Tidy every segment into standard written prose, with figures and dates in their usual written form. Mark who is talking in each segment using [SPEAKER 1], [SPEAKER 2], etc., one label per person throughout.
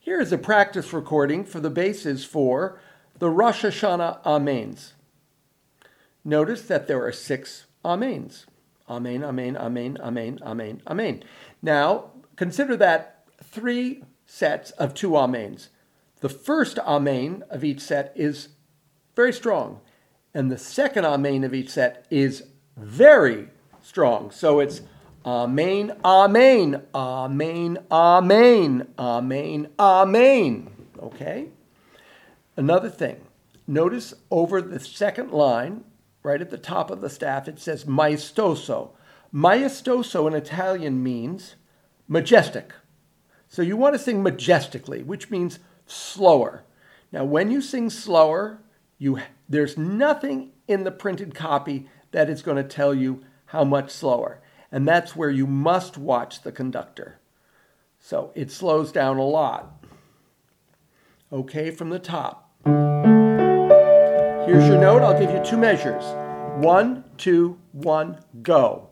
[SPEAKER 1] Here is a practice recording for the bases for the Rosh Hashanah Amens. Notice that there are 6 Amens. Amen, amen, amen, amen, amen, amen. Now, consider that 3 sets of 2 Amens. The first Amen of each set is very strong, and the second Amen of each set is very strong. So it's Amen, Amen, Amen, Amen, Amen, Amen. Okay? Another thing, notice over the second line, right at the top of the staff, it says maestoso. Maestoso in Italian means majestic. So you want to sing majestically, which means slower. Now, when you sing slower, there's nothing in the printed copy that is going to tell you how much slower. And that's where you must watch the conductor. So it slows down a lot. Okay, from the top. Here's your note. I'll give you 2 measures. 1, 2, 1, go.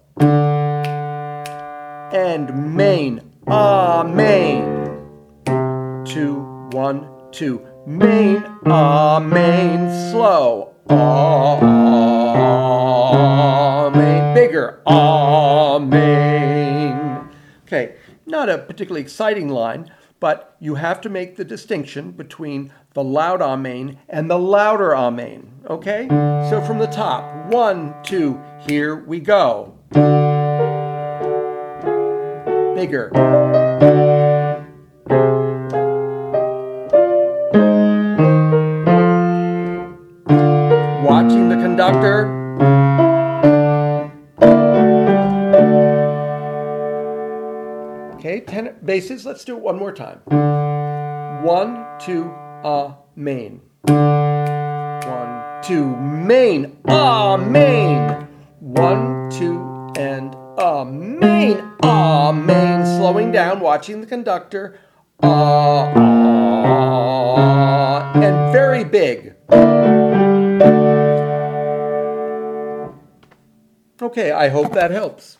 [SPEAKER 1] And main, amen. 2, 1, 2. Main, amen, slow. Amen, bigger. Amen. Okay, not a particularly exciting line, but you have to make the distinction between the loud amen and the louder amen. Okay? So from the top, 1, 2, here we go. Bigger. Watching the conductor. Okay, 10 bases. Let's do it one more time. 1, 2, amen. 1, 2, main, amen. 1, 2, and amen, amen. Slowing down, watching the conductor. And very big. Okay, I hope that helps.